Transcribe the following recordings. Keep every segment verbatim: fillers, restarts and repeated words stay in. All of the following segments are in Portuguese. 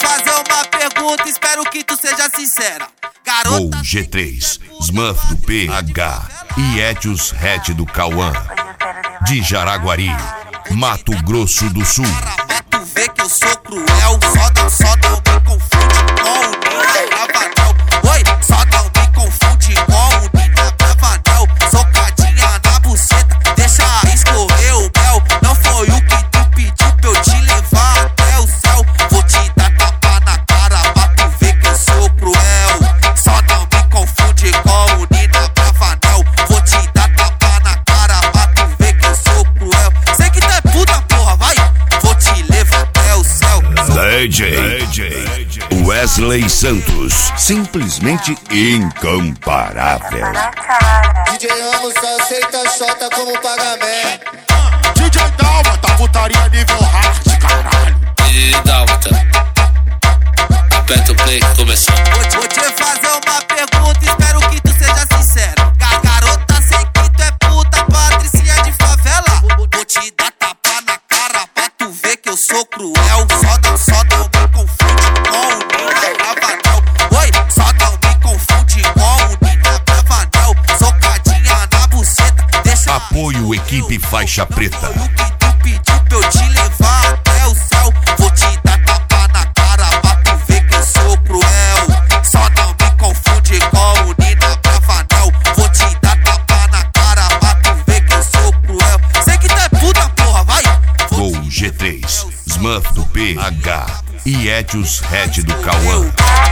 fazer uma pergunta, espero que tu seja sincera. Garota Gol G três, Smurf do P H e Etios Hatch do Cauã, de Jaraguari, Mato Grosso do Sul. pra tu ver que eu sou cruel, só não, só não me confunde com o Nina Bravanel. Oi, só não me confunde com o Nina Bravanel. Socadinha na buceta, deixa escorrer o mel. Não foi o que tu pediu pra eu te levar até o céu. Vou te dar tapa na cara pra tu ver que eu sou cruel. Só não me confunde com o Nina Bravanel. Vou te dar tapa na cara pra tu ver que eu sou cruel. Sei que tu é puta, porra, vai. Vou te levar até o céu. D J Wesley Santos, simplesmente incomparável. D J Ramos só aceita xota como pagamento. D J Dálmata, putaria nível hard, caralho. E Dálmata, aperta o play que começou. Vou, vou te fazer uma pergunta, espero que tu seja sincera. Ga- Garota, sei que tu é puta, patricinha de favela. Vou, vou te dar tapa na cara pra tu ver que eu sou cruel. Só não, só não me confunde com o Nina Bravanel. Oi, só não me confunde com o Nina Bravanel. Socadinha na buceta, deixa Apoio Equipe Faixa Preta. foi o que tu pediu pra eu te levar até o céu. Vou te dar tapa na cara pra tu ver que eu sou cruel. Só não me confunde com o Nina Bravanel. Vou te dar tapa na cara pra tu ver que eu sou cruel. Sei que tu é puta, porra, vai. Vou Gol te G três, Smurf do P H e Etios Hatch do Cauã.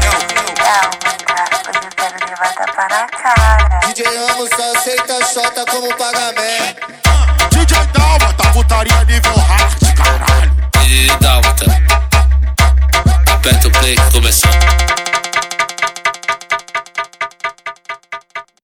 D J Ramos só aceita xota como pagamento. D J Dálmata, putaria nível hard, caralho. E Dálmata, aperta o play que começou.